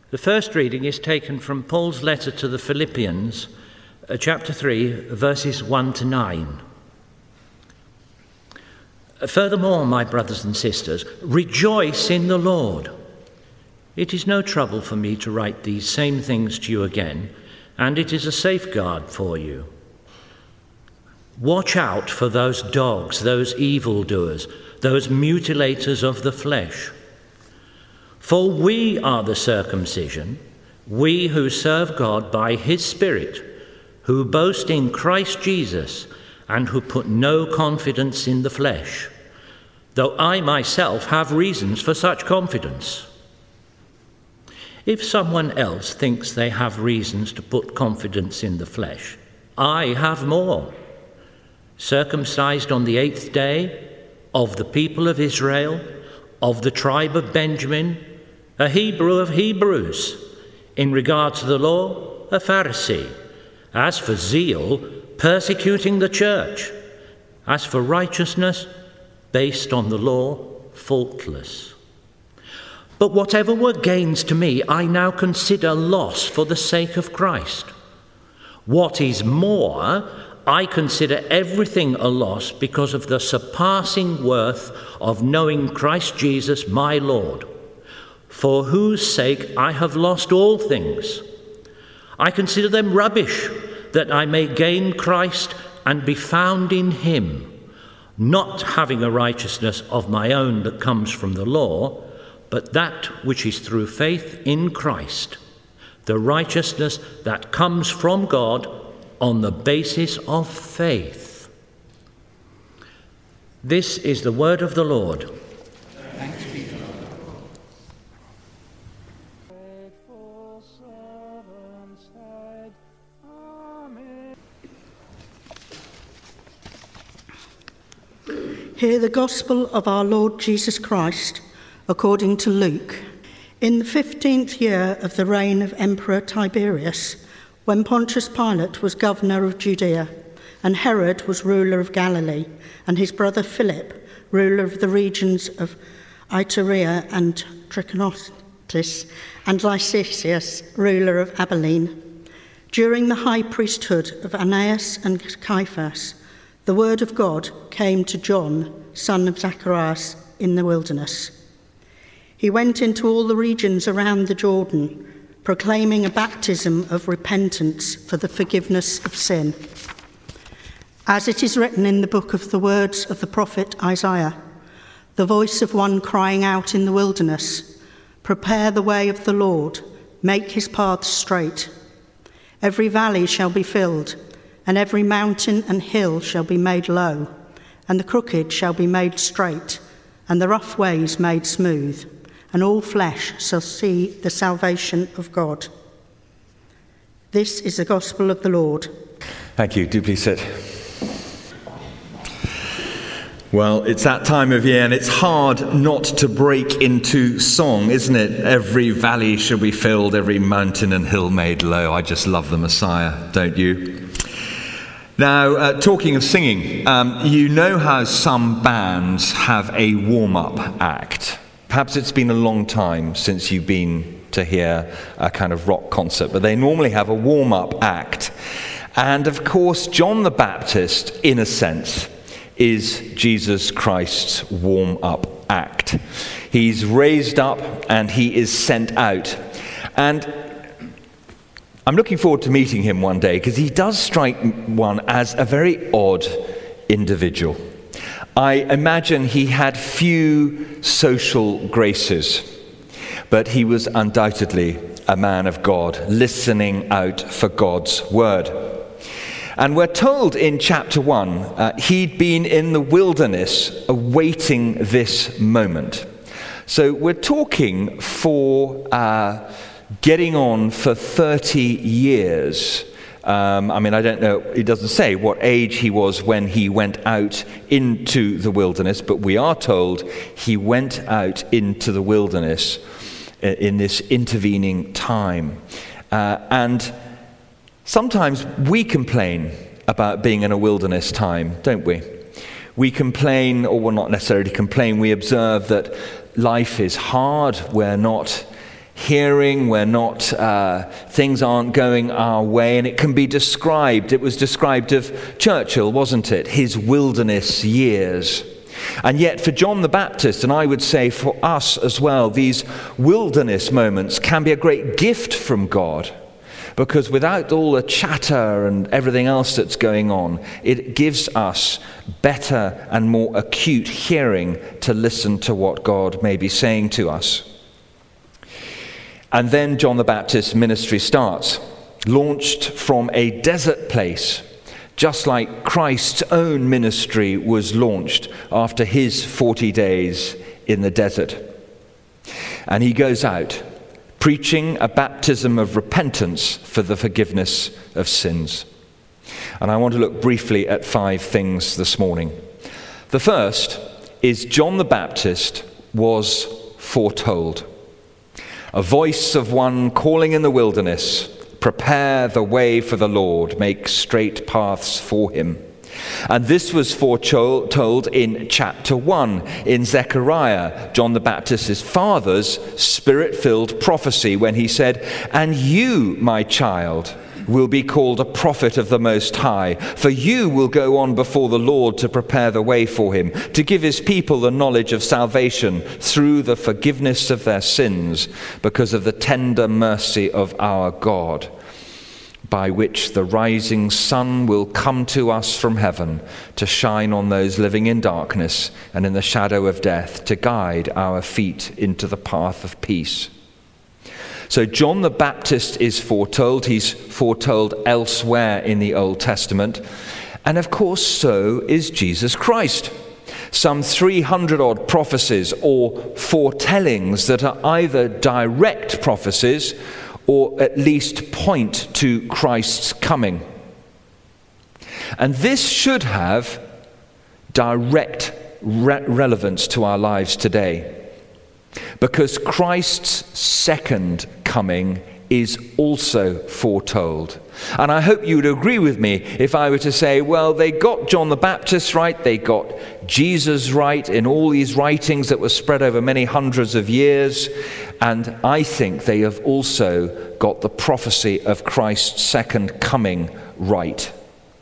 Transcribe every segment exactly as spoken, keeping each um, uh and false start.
The first reading is taken from Paul's letter to the Philippians, uh, chapter three, verses one to nine. Furthermore, my brothers and sisters, rejoice in the Lord. It is no trouble for me to write these same things to you again, and it is a safeguard for you. Watch out for those dogs, those evildoers, those mutilators of the flesh. For we are the circumcision, we who serve God by his Spirit, who boast in Christ Jesus, and who put no confidence in the flesh, though I myself have reasons for such confidence. If someone else thinks they have reasons to put confidence in the flesh, I have more. Circumcised on the eighth day, of the people of Israel, of the tribe of Benjamin, a Hebrew of Hebrews, in regard to the law, a Pharisee, as for zeal, persecuting the church, as for righteousness, based on the law, faultless. But whatever were gains to me, I now consider loss for the sake of Christ. What is more, I consider everything a loss because of the surpassing worth of knowing Christ Jesus my Lord, for whose sake I have lost all things. I consider them rubbish, that I may gain Christ and be found in him, not having a righteousness of my own that comes from the law, but that which is through faith in Christ, the righteousness that comes from God on the basis of faith. This is the word of the Lord. Thanks be to God. Hear the gospel of our Lord Jesus Christ according to Luke. In the fifteenth year of the reign of Emperor Tiberius, when Pontius Pilate was governor of Judea, and Herod was ruler of Galilee, and his brother Philip, ruler of the regions of Iturea and Trachonitis, and Lysias, ruler of Abilene, during the high priesthood of Annas and Caiaphas, the word of God came to John, son of Zacharias, in the wilderness. He went into all the regions around the Jordan, proclaiming a baptism of repentance for the forgiveness of sin. As it is written in the book of the words of the prophet Isaiah, the voice of one crying out in the wilderness, prepare the way of the Lord, make his paths straight. Every valley shall be filled, and every mountain and hill shall be made low, and the crooked shall be made straight, and the rough ways made smooth, and all flesh shall see the salvation of God. This is the gospel of the Lord. Thank you. Do please sit. Well, it's that time of year, and it's hard not to break into song, isn't it? Every valley shall be filled, every mountain and hill made low. I just love the Messiah, don't you? Now, uh, talking of singing, um, you know how some bands have a warm-up act. Perhaps it's been a long time since you've been to hear a kind of rock concert, but they normally have a warm-up act. And of course, John the Baptist, in a sense, is Jesus Christ's warm-up act. He's raised up and he is sent out. And I'm looking forward to meeting him one day, because he does strike one as a very odd individual. I imagine he had few social graces, but he was undoubtedly a man of God, listening out for God's word. And we're told in chapter one, uh, he'd been in the wilderness awaiting this moment. So we're talking for uh, getting on for thirty years. Um, I mean, I don't know, it doesn't say what age he was when he went out into the wilderness, but we are told he went out into the wilderness in this intervening time. Uh, and sometimes we complain about being in a wilderness time, don't we? We complain, or well, not necessarily complain, we observe that life is hard, we're not hearing, we're not, uh, things aren't going our way, and it can be described, it was described of Churchill, wasn't it? His wilderness years. And yet for John the Baptist, and I would say for us as well, these wilderness moments can be a great gift from God, because without all the chatter and everything else that's going on, it gives us better and more acute hearing to listen to what God may be saying to us. And then John the Baptist's ministry starts, launched from a desert place, just like Christ's own ministry was launched after his forty days in the desert. And he goes out, preaching a baptism of repentance for the forgiveness of sins. And I want to look briefly at five things this morning. The first is John the Baptist was foretold. A voice of one calling in the wilderness, prepare the way for the Lord, make straight paths for him. And this was foretold in chapter one in Zechariah, John the Baptist's father's spirit-filled prophecy, when he said, and you, my child, will be called a prophet of the Most High, for you will go on before the Lord to prepare the way for him, to give his people the knowledge of salvation through the forgiveness of their sins, because of the tender mercy of our God, by which the rising sun will come to us from heaven to shine on those living in darkness and in the shadow of death, to guide our feet into the path of peace. So John the Baptist is foretold. He's foretold elsewhere in the Old Testament. And of course, so is Jesus Christ. Some three hundred odd prophecies or foretellings that are either direct prophecies or at least point to Christ's coming. And this should have direct re- relevance to our lives today, because Christ's second coming is also foretold. And I hope you would agree with me if I were to say, well, they got John the Baptist right, they got Jesus right in all these writings that were spread over many hundreds of years, and I think they have also got the prophecy of Christ's second coming right.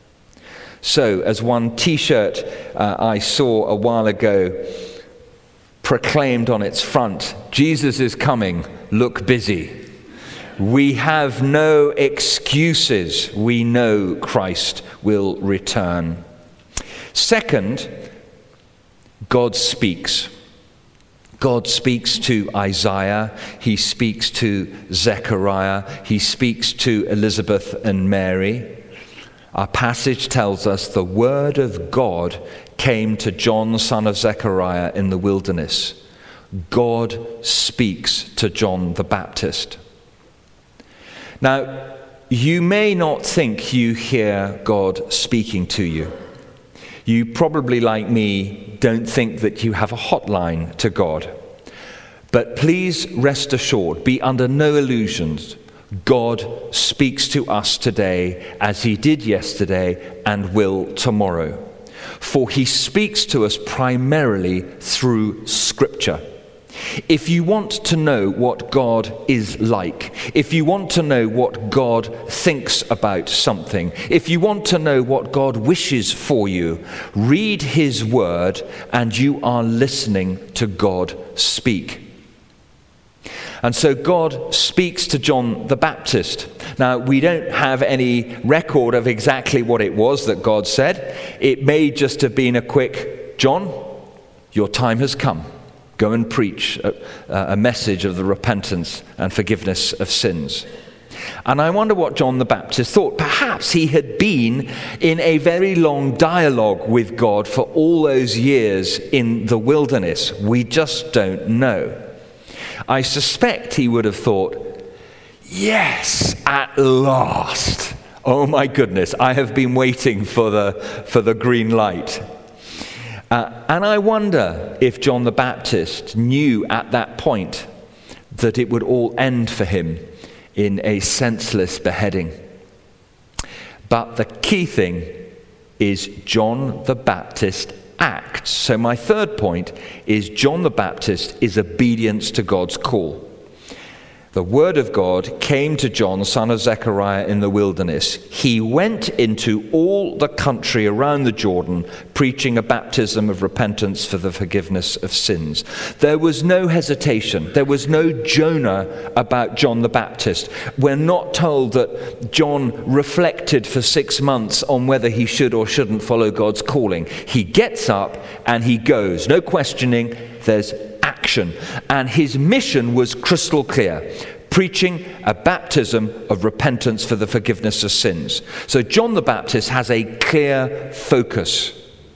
So, as one t-shirt uh, I saw a while ago proclaimed on its front, Jesus is coming, look busy. We have no excuses. We know Christ will return. Second, God speaks. God speaks to Isaiah. He speaks to Zechariah. He speaks to Elizabeth and Mary. Our passage tells us the word of God came to John, son of Zechariah, in the wilderness. God speaks to John the Baptist. Now, you may not think you hear God speaking to you. You probably, like me, don't think that you have a hotline to God. But please rest assured, be under no illusions. God speaks to us today as he did yesterday and will tomorrow. For he speaks to us primarily through Scripture. If you want to know what God is like, if you want to know what God thinks about something, if you want to know what God wishes for you, read his word and you are listening to God speak. And so God speaks to John the Baptist. Now, we don't have any record of exactly what it was that God said. It may just have been a quick, John, your time has come. Go and preach a, a message of the repentance and forgiveness of sins. And I wonder what John the Baptist thought. Perhaps he had been in a very long dialogue with God for all those years in the wilderness. We just don't know. I suspect he would have thought, yes, at last. Oh my goodness, I have been waiting for the, for the green light. Uh, and I wonder if John the Baptist knew at that point that it would all end for him in a senseless beheading. But the key thing is John the Baptist acts. So my third point is John the Baptist is obedience to God's call. The word of God came to John, son of Zechariah, in the wilderness. He went into all the country around the Jordan, preaching a baptism of repentance for the forgiveness of sins. There was no hesitation. There was no Jonah about John the Baptist. We're not told that John reflected for six months on whether he should or shouldn't follow God's calling. He gets up and he goes. No questioning. There's action. And his mission was crystal clear, preaching a baptism of repentance for the forgiveness of sins. So John the Baptist has a clear focus.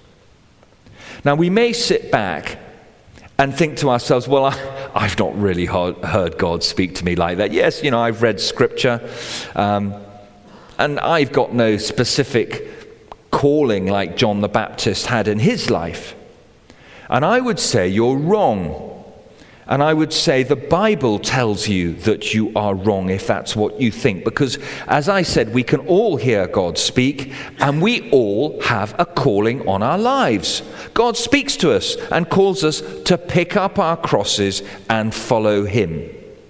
Now we may sit back and think to ourselves, well, I, I've not really heard, heard God speak to me like that. Yes, you know, I've read scripture, um, and I've got no specific calling like John the Baptist had in his life. And I would say you're wrong. And I would say the Bible tells you that you are wrong if that's what you think. Because, as I said, we can all hear God speak, and we all have a calling on our lives. God speaks to us and calls us to pick up our crosses and follow him.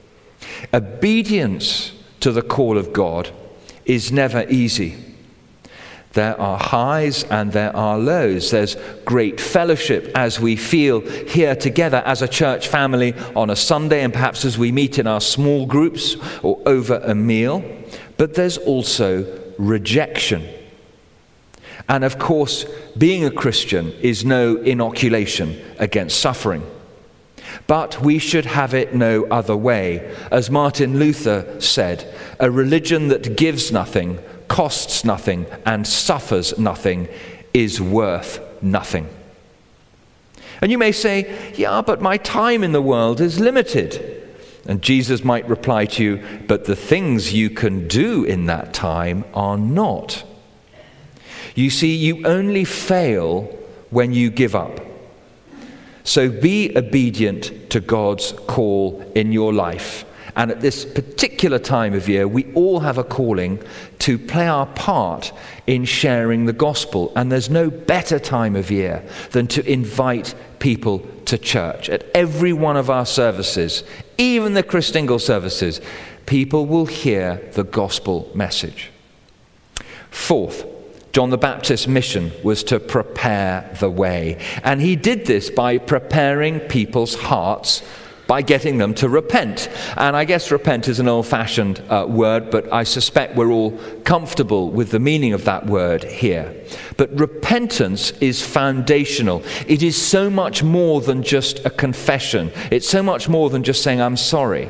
Obedience to the call of God is never easy. There are highs and there are lows. There's great fellowship as we feel here together as a church family on a Sunday, and perhaps as we meet in our small groups or over a meal. But there's also rejection. And of course, being a Christian is no inoculation against suffering. But we should have it no other way. As Martin Luther said, a religion that gives nothing, costs nothing, and suffers nothing is worth nothing. And you may say, yeah, but my time in the world is limited. And Jesus might reply to you, but the things you can do in that time are not. You see, you only fail when you give up. So be obedient to God's call in your life. And at this particular time of year, we all have a calling to play our part in sharing the gospel. And there's no better time of year than to invite people to church. At every one of our services, even the Christingle services, people will hear the gospel message. Fourth, John the Baptist's mission was to prepare the way. And he did this by preparing people's hearts by getting them to repent. And I guess repent is an old-fashioned uh, word, but I suspect we're all comfortable with the meaning of that word here. But repentance is foundational. It is so much more than just a confession. It's so much more than just saying, I'm sorry.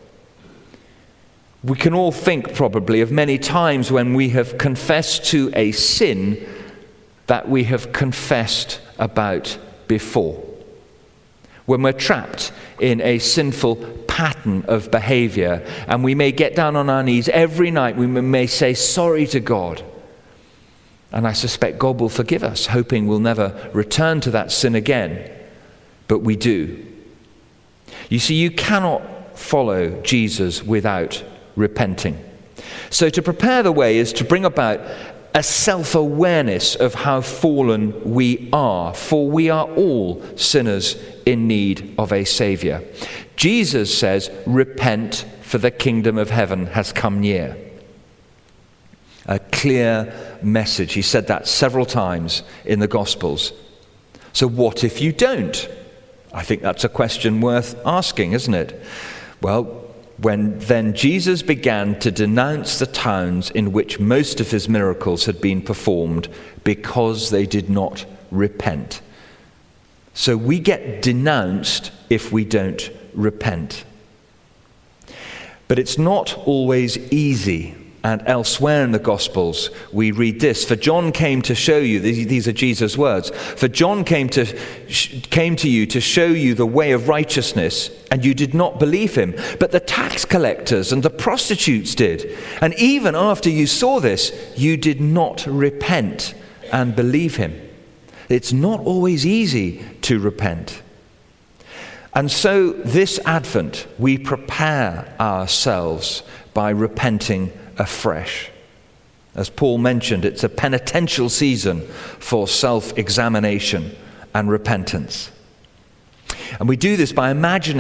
We can all think probably of many times when we have confessed to a sin that we have confessed about before. When we're trapped in a sinful pattern of behavior, and we may get down on our knees every night, we may say sorry to God. And I suspect God will forgive us, hoping we'll never return to that sin again. But we do. You see, you cannot follow Jesus without repenting. So to prepare the way is to bring about a self-awareness of how fallen we are, for we are all sinners in need of a Savior. Jesus says, repent, for the kingdom of heaven has come near. A clear message. He said that several times in the Gospels. So what if you don't? I think that's a question worth asking, isn't it? Well, when then Jesus began to denounce the towns in which most of his miracles had been performed because they did not repent. So we get denounced if we don't repent. But it's not always easy. And elsewhere in the Gospels, we read this. For John came to show you, these are Jesus' words, for John came to came to you to show you the way of righteousness, and you did not believe him. But the tax collectors and the prostitutes did. And even after you saw this, you did not repent and believe him. It's not always easy to repent. And so this Advent, we prepare ourselves by repenting afresh. As Paul mentioned, it's a penitential season for self-examination and repentance. And we do this by imagining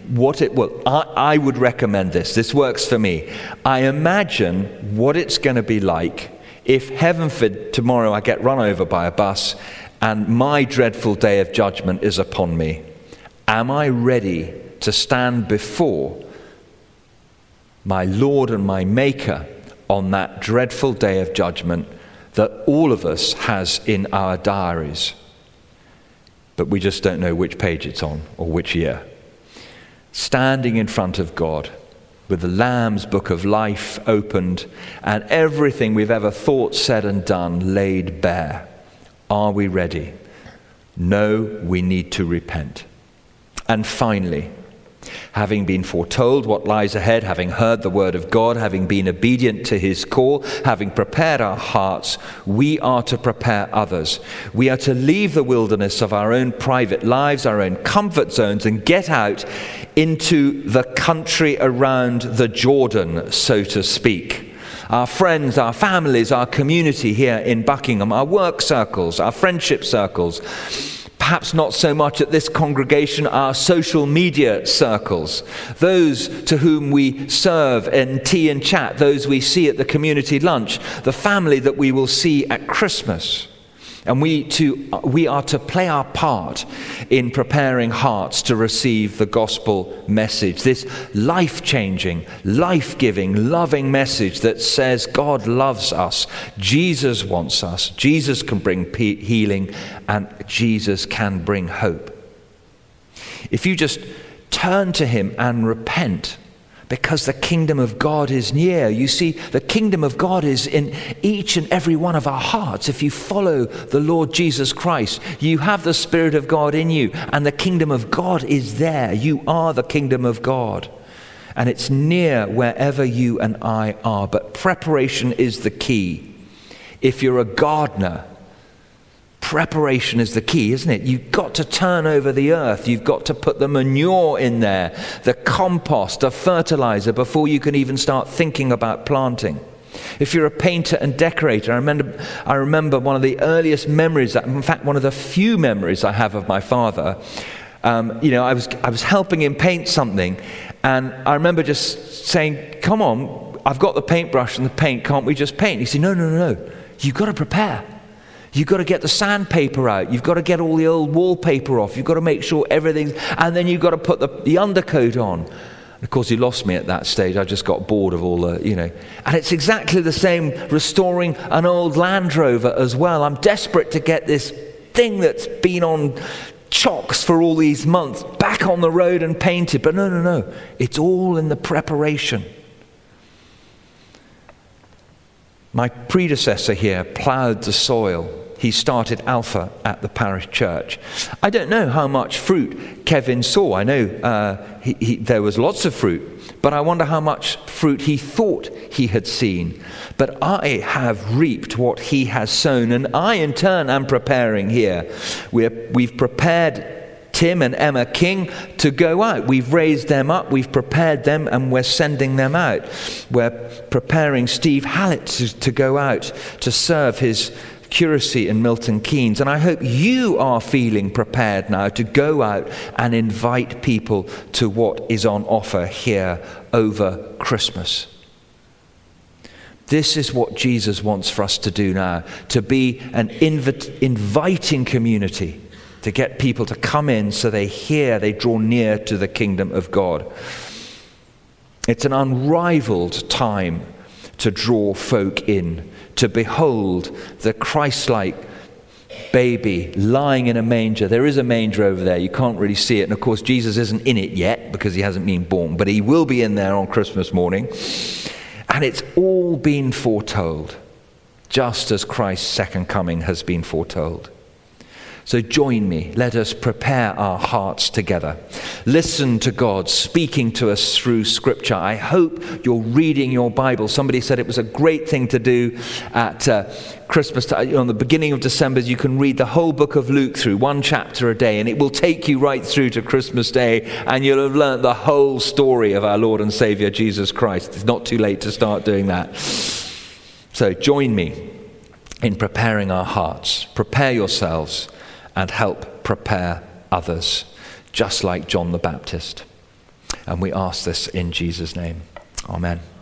what it will, I, I would recommend this. This works for me. I imagine what it's going to be like if, heaven forbid, tomorrow I get run over by a bus and my dreadful day of judgment is upon me. Am I ready to stand before my Lord and my Maker on that dreadful day of judgment that all of us has in our diaries, but we just don't know which page it's on or which year? Standing in front of God with the Lamb's book of life opened and everything we've ever thought, said and done laid bare. Are we ready? No, we need to repent. And finally, having been foretold what lies ahead, having heard the word of God, having been obedient to his call, having prepared our hearts, we are to prepare others. We are to leave the wilderness of our own private lives, our own comfort zones, and get out into the country around the Jordan, so to speak. Our friends, our families, our community here in Buckingham, our work circles, our friendship circles, perhaps not so much at this congregation, our social media circles, those to whom we serve in tea and chat, those we see at the community lunch, the family that we will see at Christmas. And we, to, we are to play our part in preparing hearts to receive the gospel message, this life-changing, life-giving, loving message that says God loves us, Jesus wants us, Jesus can bring pe- healing, and Jesus can bring hope. If you just turn to him and repent, because the kingdom of God is near. You see, the kingdom of God is in each and every one of our hearts. If you follow the Lord Jesus Christ, you have the Spirit of God in you, and the kingdom of God is there. You are the kingdom of God, and it's near wherever you and I are. But preparation is the key. If you're a gardener, preparation is the key, isn't it? You've got to turn over the earth. You've got to put the manure in there, the compost, the fertilizer, before you can even start thinking about planting. If you're a painter and decorator, I remember, I remember one of the earliest memories, that, in fact, one of the few memories I have of my father. Um, you know, I was I was helping him paint something, and I remember just saying, "Come on, I've got the paintbrush and the paint. Can't we just paint?" He said, "No, no, no, no. You've got to prepare. You've got to get the sandpaper out. You've got to get all the old wallpaper off. You've got to make sure everything's... And then you've got to put the, the undercoat on." And of course, he lost me at that stage. I just got bored of all the, you know. And it's exactly the same restoring an old Land Rover as well. I'm desperate to get this thing that's been on chocks for all these months back on the road and painted. But no, no, no. It's all in the preparation. My predecessor here ploughed the soil. He started Alpha at the parish church. I don't know how much fruit Kevin saw. I know uh, he, he, there was lots of fruit, but I wonder how much fruit he thought he had seen. But I have reaped what he has sown, and I in turn am preparing here. We're, we've prepared Tim and Emma King to go out. We've raised them up, we've prepared them, and we're sending them out. We're preparing Steve Hallett to, to go out to serve his curacy in Milton Keynes. And I hope you are feeling prepared now to go out and invite people to what is on offer here over Christmas. This is what Jesus wants for us to do now, to be an invi- inviting community, to get people to come in so they hear, they draw near to the kingdom of God. It's an unrivaled time to draw folk in, to behold the Christ-like baby lying in a manger. There is a manger over there. You can't really see it. And of course, Jesus isn't in it yet because he hasn't been born, but he will be in there on Christmas morning. And it's all been foretold, just as Christ's second coming has been foretold. So join me. Let us prepare our hearts together. Listen to God speaking to us through Scripture. I hope you're reading your Bible. Somebody said it was a great thing to do at uh, Christmas time. On the beginning of December, you can read the whole book of Luke through, one chapter a day, and it will take you right through to Christmas Day, and you'll have learnt the whole story of our Lord and Saviour, Jesus Christ. It's not too late to start doing that. So join me in preparing our hearts. Prepare yourselves and help prepare others, just like John the Baptist. And we ask this in Jesus' name. Amen.